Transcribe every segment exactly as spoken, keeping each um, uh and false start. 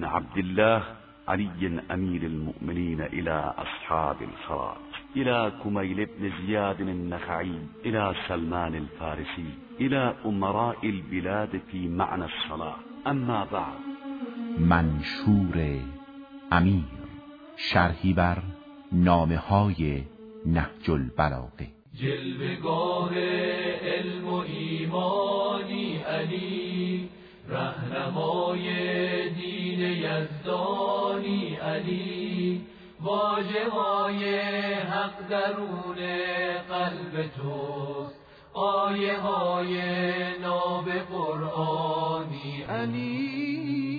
عبد الله علي أمير المؤمنين إلى أصحاب الفرات، إلى كميل بن زياد النخعي، إلى سلمان الفارسي، إلى أمراء البلاد في معنى الصلاة. اما بعد. منشور امیر، شرحی بر نامه های نهج البلاغه. جلوه‌گاه علم و ایمانی علی، رهنمای دین یزدانی علی، واژه های حق درون قلب توست، آیه های ناب قرآنی علی.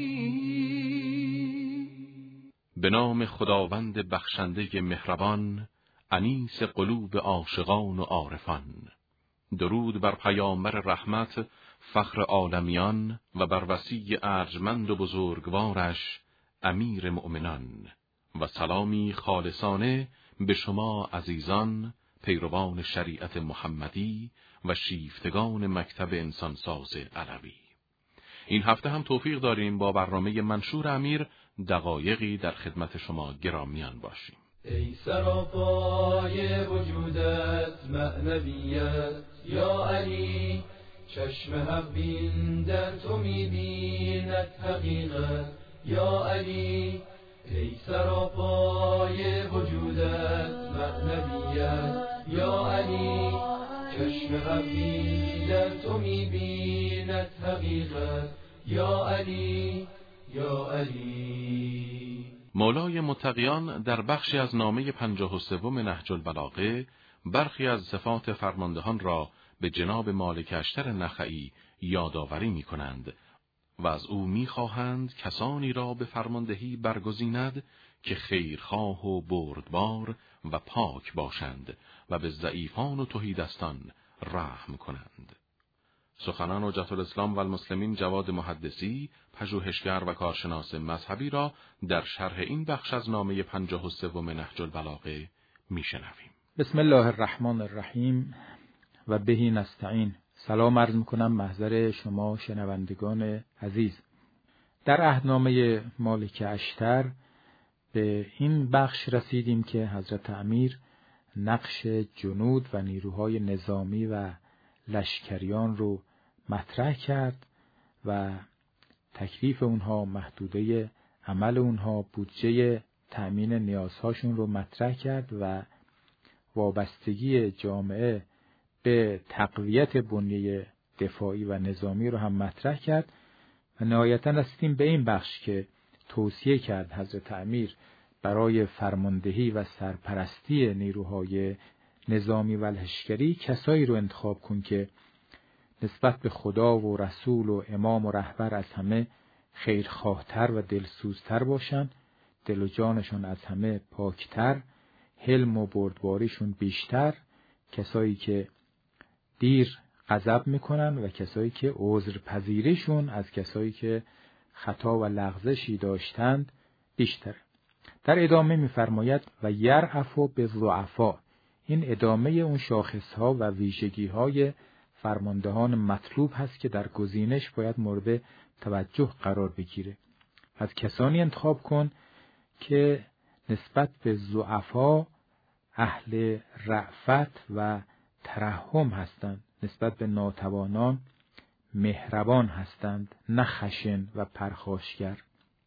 به نام خداوند بخشنده مهربان، انیس قلوب عاشقان و عارفان. درود بر پیامبر رحمت، فخر عالمیان، و بر وصی ارجمند و بزرگوارش امیر مؤمنان، و سلامی خالصانه به شما عزیزان پیروان شریعت محمدی و شیفتگان مکتب انسانساز علوی. این هفته هم توفیق داریم با برنامه منشور امیر دقایقی در خدمت شما گرامیان باشیم. ای سراپای وجودت معنویت یا علی، چشم حق بین در تو می‌بیند حقیقت یا علی. ای سراپای وجودت معنویت یا علی، چشم حق بین در تو می‌بیند حقیقت یا علی یا علی. مولای متقیان در بخشی از نامه پنجاه و سوم نهج البلاغه برخی از صفات فرماندهان را به جناب مالک اشتر نخعی یادآوری می کنند و از او می خواهند کسانی را به فرماندهی برگزیند که خیرخواه و بردبار و پاک باشند و به ضعیفان و تهیدستان رحم کنند. سخنان حجت الاسلام و المسلمین جواد محدثی، پژوهشگر و کارشناس مذهبی را در شرح این بخش از نامه پنجاه و سوم نهج البلاغه میشنویم. بسم الله الرحمن الرحیم و بهی نستعین. سلام عرض میکنم محضر شما شنوندگان عزیز. در عهدنامه مالک اشتر به این بخش رسیدیم که حضرت امیر نقش جنود و نیروهای نظامی و لشکریان رو مطرح کرد و تکلیف اونها، محدوده عمل اونها، بودجه تأمین نیازهاشون رو مطرح کرد و وابستگی جامعه به تقویت بنیه دفاعی و نظامی رو هم مطرح کرد و نهایتاً رسیدیم به این بخش که توصیه کرد حضرت امیر برای فرماندهی و سرپرستی نیروهای نظامی و لشکری کسایی رو انتخاب کن که نسبت به خدا و رسول و امام و رهبر از همه خیرخواهتر و دلسوزتر باشن، دل و جانشون از همه پاکتر، حلم و بردباریشون بیشتر، کسایی که دیر غضب میکنن و کسایی که عذر پذیریشون از کسایی که خطا و لغزشی داشتند بیشتر. در ادامه میفرماید و یرعفو بالضعفاء. این ادامه اون شاخصها و ویژگی‌های فرماندهان مطلوب هست که در گزینش باید مورد توجه قرار بگیره. از کسانی انتخاب کن که نسبت به ضعفا اهل رأفت و ترحم هستند، نسبت به ناتوانان مهربان هستند، نه خشن و پرخاشگر.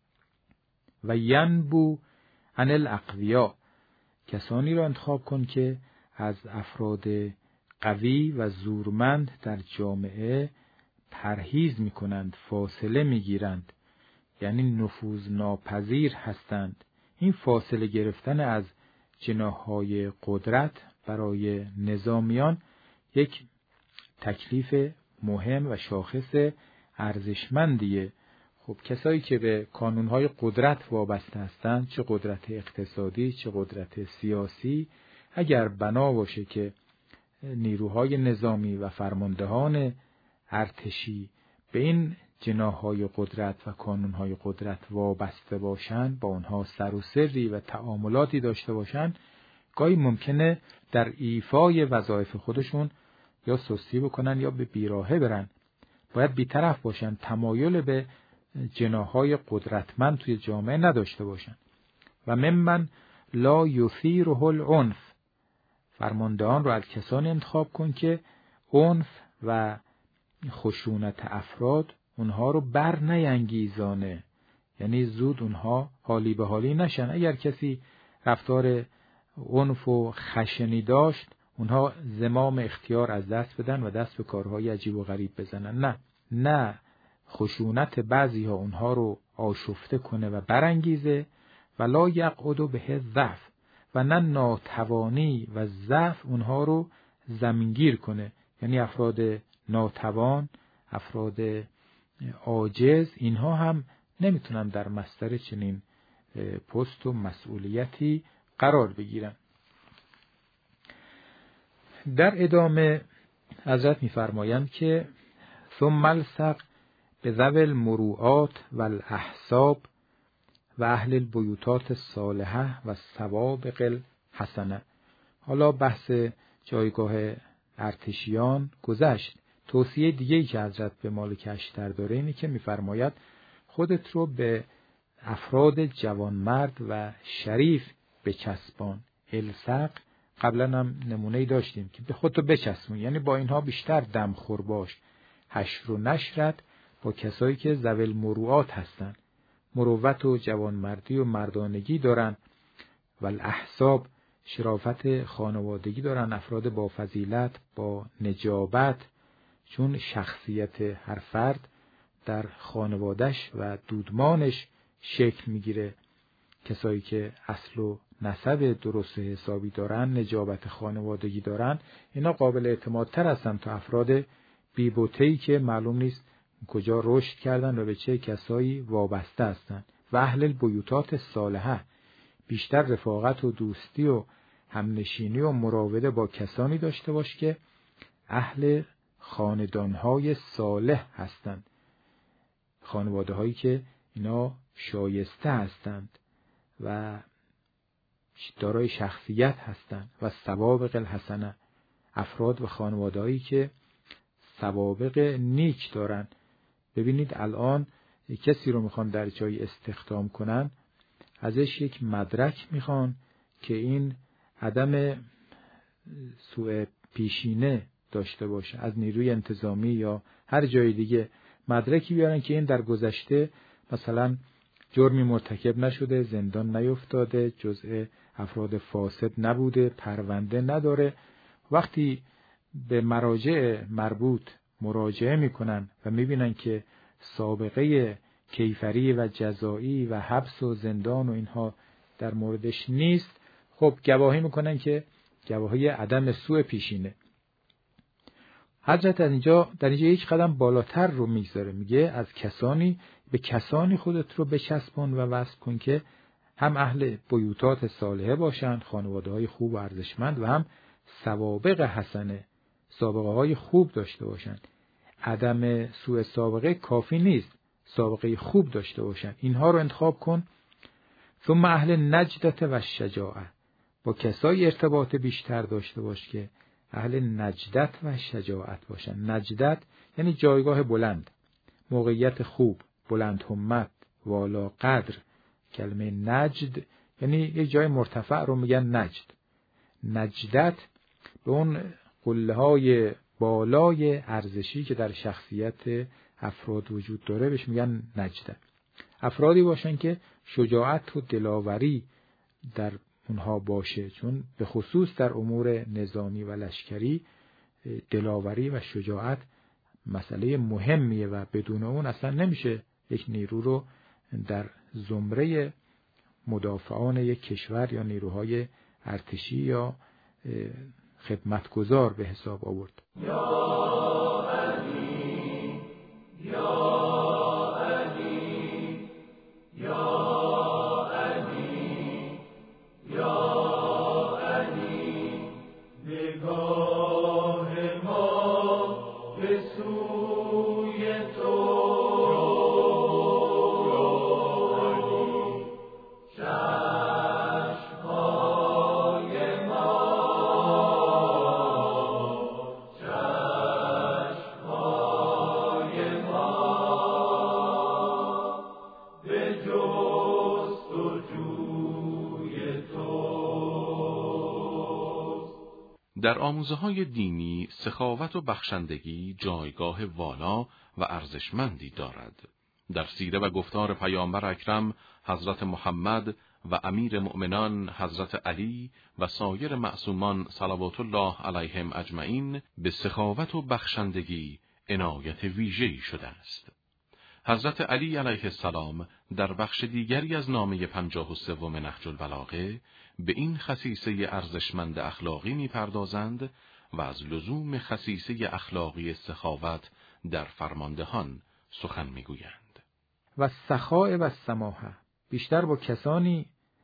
و ینبو عن الاقویا. کسانی را انتخاب کن که از افراد قوی و زورمند در جامعه پرهیز می‌کنند، فاصله می‌گیرند، یعنی نفوذ ناپذیر هستند. این فاصله گرفتن از جناح‌های قدرت برای نظامیان یک تکلیف مهم و شاخص ارزشمندیه. خب کسایی که به کانونهای قدرت وابسته هستند، چه قدرت اقتصادی چه قدرت سیاسی، اگر بنا باشه که نیروهای نظامی و فرماندهان ارتشی به این جناح‌های قدرت و کانونهای قدرت وابسته باشند، با اونها سر و سری و تعاملاتی داشته باشند، گاهی ممکنه در ایفای وظایف خودشون یا سستی بکنن یا به بیراهه برن. باید بی‌طرف باشن، تمایل به جناحهای قدرتمند توی جامعه نداشته باشن. و ممن لا یثیره العنف، فرماندهان رو از کسانی انتخاب کن که عنف و خشونت افراد اونها رو بر نینگیزانه، یعنی زود اونها حالی به حالی نشن. اگر کسی رفتار عنف و خشنی داشت، اونها زمام اختیار از دست بدن و دست به کارهای عجیب و غریب بزنن. نه نه خشونت بعضی ها اونها رو آشفته کنه و برانگیزه. ولا یقعد به ضعف، و نه ناتوانی و ضعف اونها رو زمینگیر کنه، یعنی افراد ناتوان، افراد عاجز، اینها هم نمیتونن در مصدر چنین پست و مسئولیتی قرار بگیرن. در ادامه حضرت میفرمایند که ثم الصق به ذوی المروءات و الاحساب و اهل البیوتات الصالحه و السوابق الحسنه. حالا بحث جایگاه ارتشیان گذشت. توصیه دیگه‌ای که حضرت به مالک اشتر داره اینه که میفرماید خودت رو به افراد جوانمرد و شریف بچسبان. الصق قبلا هم نمونه‌ای داشتیم که به خودت بچسبون، یعنی با اینها بیشتر دمخور باش. حشر و نشرت با کسایی که ذوی المروءات هستن، مروت و جوانمردی و مردانگی دارن، و الاحساب شرافت خانوادگی دارن، افراد با فضیلت، با نجابت، چون شخصیت هر فرد در خانوادش و دودمانش شکل میگیره. کسایی که اصل و نسب درست حسابی دارن، نجابت خانوادگی دارن، اینا قابل اعتمادتر هستن تا افراد بی‌بوته‌ای که معلوم نیست کجا رشد کردن و به چه کسایی وابسته هستن. و اهل البیوتات صالحه، بیشتر رفاقت و دوستی و همنشینی و مراوده با کسانی داشته باش که اهل خاندانهای صالح هستند، خانواده هایی که اینا شایسته هستند و دارای شخصیت هستند. و سوابق الحسنه، افراد و خانواده هایی که سوابق نیک دارن. ببینید الان کسی رو میخوان در جایی استخدام کنن، ازش یک مدرک میخوان که این عدم سوء پیشینه داشته باشه، از نیروی انتظامی یا هر جای دیگه مدرکی بیارن که این در گذشته مثلا جرمی مرتکب نشده، زندان نیفتاده، جزء افراد فاسد نبوده، پرونده نداره. وقتی به مراجع مربوط مراجعه میکنن و میبینن که سابقه کیفری و جزایی و حبس و زندان و اینها در موردش نیست، خب گواهی میکنن که گواهی عدم سوء پیشینه. حضرت اینجا در اینجا یک قدم بالاتر رو میگذاره، میگه از کسانی به کسانی خودت رو بچسبون و وصل کن که هم اهل بیوتات صالحه باشن، خانواده های خوب و ارزشمند، و هم سوابق حسنه، سابقه های خوب داشته باشن. عدم سوء سابقه کافی نیست، سابقه خوب داشته باشن. اینها رو انتخاب کن. ثم اهل نجدت و شجاعه، با کسای ارتباط بیشتر داشته باش که اهل نجدت و شجاعت باشن. نجدت یعنی جایگاه بلند، موقعیت خوب، بلند همت، والا قدر. کلمه نجد یعنی یک جای مرتفع رو میگن نجد. نجدت به اون قله های بالای ارزشی که در شخصیت افراد وجود داره بهش میگن نجدت. افرادی باشن که شجاعت و دلاوری در اونها باشه، چون به خصوص در امور نظامی و لشکری دلاوری و شجاعت مسئله مهمیه و بدون اون اصلا نمیشه یک نیرو رو در زمره مدافعان یک کشور یا نیروهای ارتشی یا خدمتگزار به حساب آورد. یا علی یا علی یا علی یا علی نگاه ما به سوی تو در آموزه‌های دینی سخاوت و بخشندگی جایگاه والا و ارزشمندی دارد. در سیره و گفتار پیامبر اکرم حضرت محمد و امیر مؤمنان حضرت علی و سایر معصومان صلوات الله علیهم اجمعین به سخاوت و بخشندگی عنایت ویژه‌ای شده است. حضرت علی علیه السلام در بخش دیگری از نامه پنجاه و سوم نهج البلاغه به این خصیصه ارزشمند اخلاقی می‌پردازند و از لزوم خصیصه اخلاقی سخاوت در فرماندهان سخن می‌گویند. و سخاء و سماحه، بیشتر با کسانی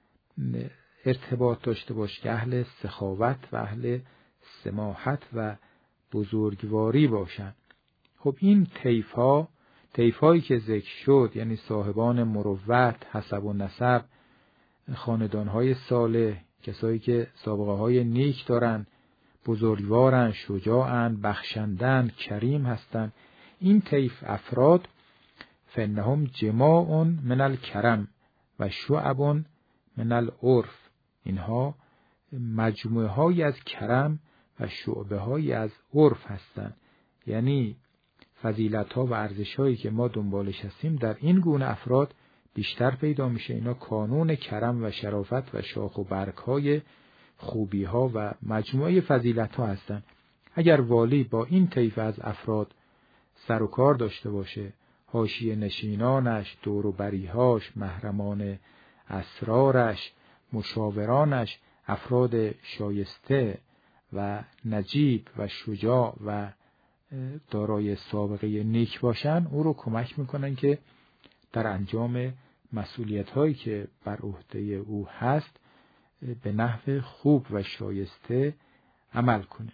ارتباط داشته باش که اهل سخاوت و اهل سماحت و بزرگواری باشند. خب این طیف‌ها، طیف‌هایی که ذکر شد، یعنی صاحبان مروت، حسب و نسب، خاندان‌های صالح، کسایی که سابقه‌های نیک دارن، بزرگوارن، شجاعن، بخشندن، کریم هستند، این طیف افراد فانهم جماع من الکرم و شعب من العرف، اینها مجموعه هایی از کرم و شعبه هایی از عرف هستند. یعنی فضیلت ها و ارزش هایی که ما دنبالش هستیم در این گونه افراد بیشتر پیدا میشه. اینا کانون کرم و شرافت و شاخ و برگ های خوبی ها و مجموعه فضیلت ها هستند. اگر والی با این طیف از افراد سر و کار داشته باشه، حاشیه نشینانش، دور و بریهاش، محرمان اسرارش، مشاورانش افراد شایسته و نجیب و شجاع و دارای سابقه نیک باشن، او رو کمک میکنن که در انجام مسئولیت هایی که بر عهده او هست به نحو خوب و شایسته عمل کنه.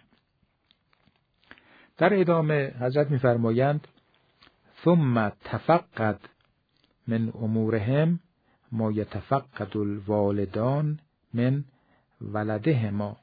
در ادامه حضرت میفرمایند ثم تفقد من امورهم ما یتفقد الوالدان من ولدهما.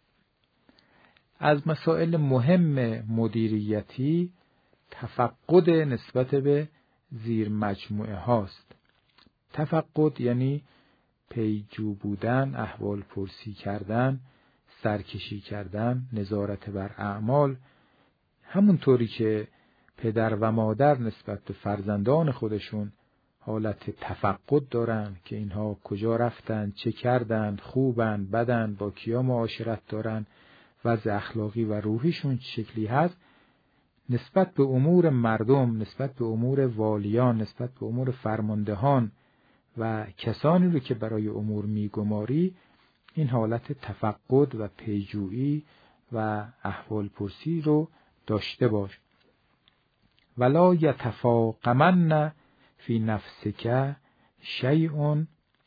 از مسائل مهم مدیریتی تفقد نسبت به زیر مجموعه هاست. تفقد یعنی پیجو بودن، احوال پرسی کردن، سرکشی کردن، نظارت بر اعمال. همونطوری که پدر و مادر نسبت به فرزندان خودشون حالت تفقد دارن که اینها کجا رفتن، چه کردن، خوبن، بدن، با کیا معاشرت دارن، وضع اخلاقی و روحیشون چه شکلی هست، نسبت به امور مردم، نسبت به امور والیان، نسبت به امور فرماندهان و کسانی رو که برای امور میگماری، این حالت تفقد و پیجویی و احوال پرسی رو داشته باش. ولا یتفاقمن فی نفسک شیء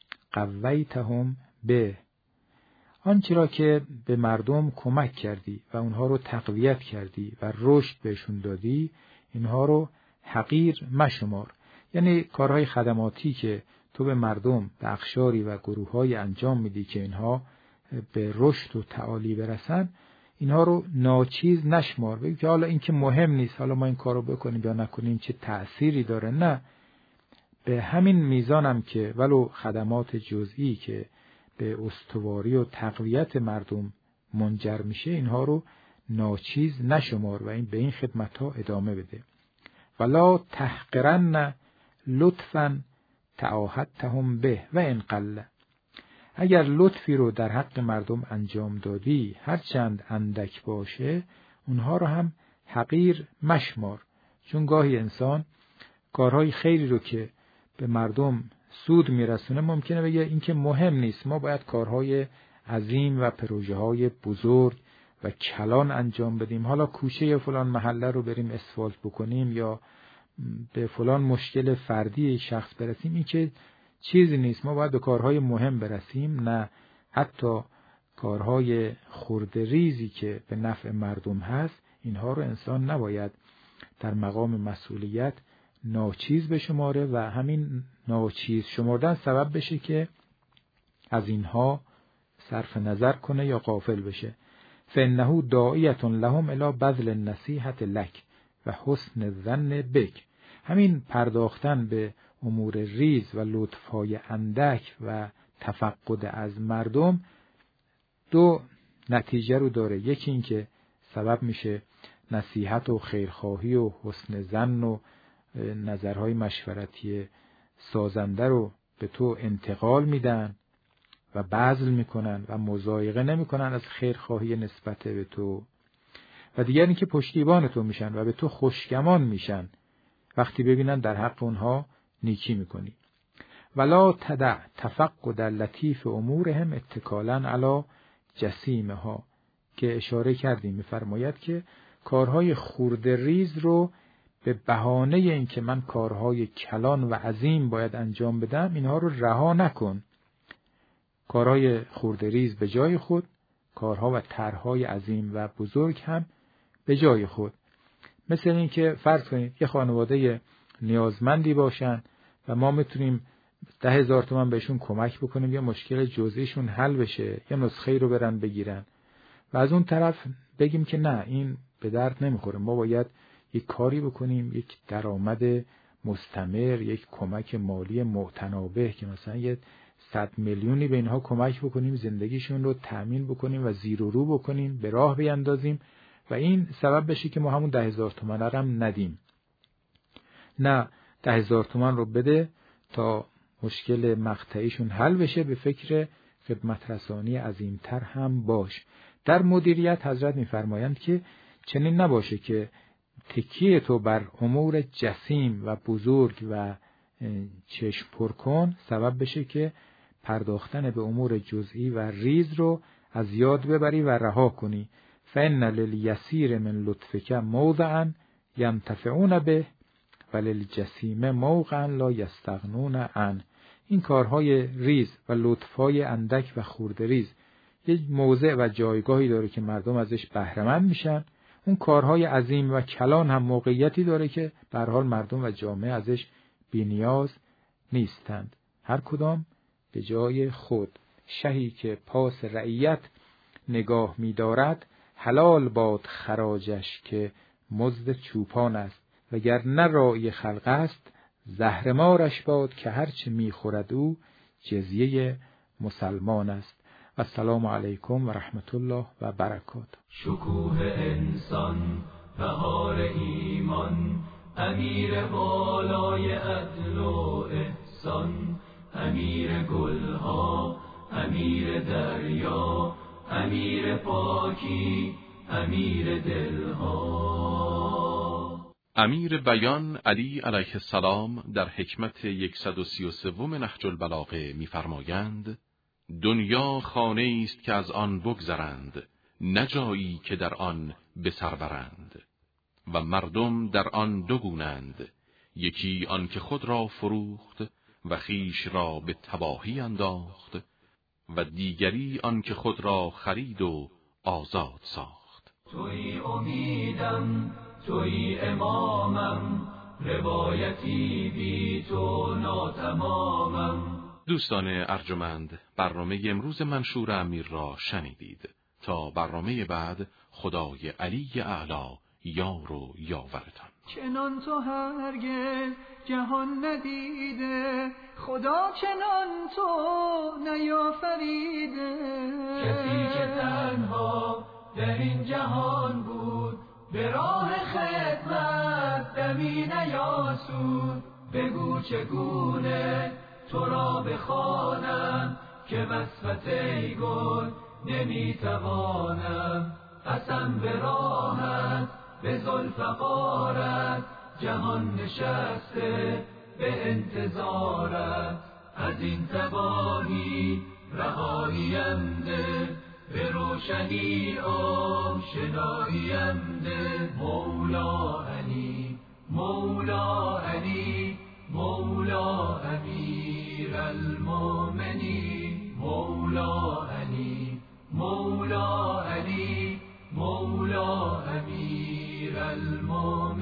قویتهم به. آنچه را که به مردم کمک کردی و اونها رو تقویت کردی و رشد بهشون دادی، اینها رو حقیر مشمار. یعنی کارهای خدماتی که تو به مردم، به اقشاری و گروه‌های انجام میدی که اینها به رشد و تعالی برسن، اینها رو ناچیز نشمار. بگی که حالا این که مهم نیست، حالا ما این کارو بکنیم یا نکنیم چه تأثیری داره. نه، به همین میزانم که ولو خدمات جزئی که به استواری و تقویت مردم منجر میشه، اینها رو ناچیز نشمار و این به این خدمت‌ها ادامه بده. ولا تحقرن لطفاً تعاهدتهم به و ان قل. اگر لطفی رو در حق مردم انجام دادی، هرچند اندک باشه، اونها رو هم حقیر مشمار. چون گاهی انسان کارهای خیری رو که به مردم سود میرسونه ممکنه بگه این که مهم نیست، ما باید کارهای عظیم و پروژه های بزرگ و کلان انجام بدیم. حالا کوچه فلان محله رو بریم اسفالت بکنیم یا به فلان مشکل فردی شخص برسیم، این که چیزی نیست، ما باید به کارهای مهم برسیم. نه، حتی کارهای خرده ریزی که به نفع مردم هست، اینها رو انسان نباید در مقام مسئولیت ناچیز بشماره و همین ناچیز شمردن سبب بشه که از اینها صرف نظر کنه یا غافل بشه. فانه داعیة لهم الی بذل النصیحة لک و حسن الظن بک. همین پرداختن به امور ریز و لطفهای اندک و تفقد از مردم دو نتیجه رو داره. یکی این که سبب میشه نصیحت و خیرخواهی و حسن ظن و نظرهای مشورتی سازنده رو به تو انتقال میدن و بذل میکنن و مضایقه نمیکنن از خیرخواهی نسبت به تو. و دیگر این که پشتیبان تو میشن و به تو خوشگمان میشن وقتی ببینن در حق اونها نیکی میکنی. ولا تدع تفقد لطیف امورهم اتکالا علی جسیمها، که اشاره کردیم میفرماید که کارهای خرده ریز رو به بهانه این که من کارهای کلان و عظیم باید انجام بدم اینها رو رها نکن. کارهای خرده ریز به جای خود، کارها و طرحهای عظیم و بزرگ هم به جای خود. مثل این که فرض کنید یه خانواده نیازمندی باشن و ما میتونیم ده هزار تومان بهشون کمک بکنیم یا مشکل جزئیشون حل بشه، یا نسخه رو برن بگیرن و از اون طرف بگیم که نه این به درد نمیخوره، ما باید یک کاری بکنیم، یک درآمد مستمر، یک کمک مالی معتنابه که مثلا یه صد میلیونی به اینها کمک بکنیم، زندگیشون رو تأمین بکنیم و زیر و رو بکنیم، به راه بیندازیم و این سبب بشه که ما همون ده هزار تومان رو هم ندیم. نه، ده هزار تومان رو بده تا مشکل مقطعیشون حل بشه، به فکر خدمت رسانی عظیمتر هم باش. در مدیریت حضرت میفرمایند که چنین نباشه که تکیه تو بر امور جسیم و بزرگ و چشم پرکن سبب بشه که پرداختن به امور جزئی و ریز رو از یاد ببری و رها کنی. فإن لليسير من لطفك موضعا ينتفعون به وللجسیم موقعا لا یستغنون عنه. این کارهای ریز و لطفهای اندک و خرده ریز یک موضع و جایگاهی داره که مردم ازش بهره‌مند میشن. اون کارهای عظیم و کلان هم موقعیتی داره که به هر حال مردم و جامعه ازش بی‌نیاز نیستند. هر کدام به جای خود. شهی که پاس رعیت نگاه می‌دارد حلال باد خراجش که مزد چوپان است، وگر نه راعی خلق است زهرمارش باد که هرچه می‌خورد او جزیه مسلمان است. السلام علیکم و رحمت الله و برکاته. شکوه انسان، بهار ایمان، امیر بالای عدل و احسان، امیر گلها، امیر دریا، امیر پاکی، امیر دلها. امیر بیان علی علیه السلام در حکمت صد و سی و سه نهج البلاغه می‌فرمایند: دنیا خانه است که از آن بگذرند، نه جایی که در آن به سر برند. و مردم در آن دو گونند، یکی آن که خود را فروخت و خویش را به تباهی انداخت، و دیگری آن که خود را خرید و آزاد ساخت. توی امیدم، توی امامم، روایتی بی تو ناتمامم. دوستان ارجمند، برنامه امروز منشور امیر را شنیدید. تا برنامه بعد، خدای علی اعلی یار و یاورتان. چنان تو هرگز جهان ندیده، خدا چنان تو نیافریده. کسی که تنها در این جهان بود، به راه خدمت دمی نیاسود. بگو چگونه تو را بخوانم، که وصفت ای گل نمیتوانم. قسم به راحت، به ذوالفقارت، جهان نشسته به انتظارت. از این تباهی رهاییم ده، به روشنی آشناییم ده. مولا علی، مولا علی، مولا امیر المؤمنین. مولا علی، مولا علی، مولا امیر المؤمنین.